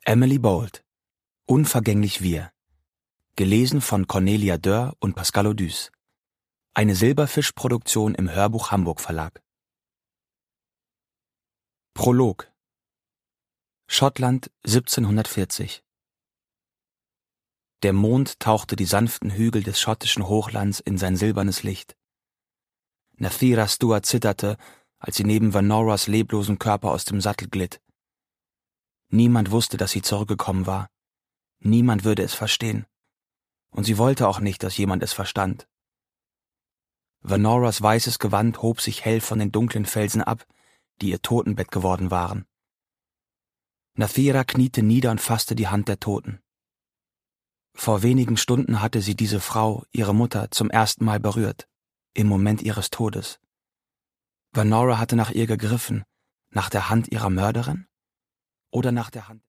Emily Bold. Unvergänglich wir. Gelesen von Cornelia Dörr und Pascal Odüs. Eine Silberfisch-Produktion im Hörbuch Hamburg Verlag. Prolog. Schottland 1740. Der Mond tauchte die sanften Hügel des schottischen Hochlands in sein silbernes Licht. Nathira Stuart zitterte, als sie neben Vernoras leblosem Körper aus dem Sattel glitt. Niemand wusste, dass sie zurückgekommen war. Niemand würde es verstehen. Und sie wollte auch nicht, dass jemand es verstand. Vernoras weißes Gewand hob sich hell von den dunklen Felsen ab, die ihr Totenbett geworden waren. Nathira kniete nieder und fasste die Hand der Toten. Vor wenigen Stunden hatte sie diese Frau, ihre Mutter, zum ersten Mal berührt, im Moment ihres Todes. Vernora hatte nach ihr gegriffen, nach der Hand ihrer Mörderin oder nach der Hand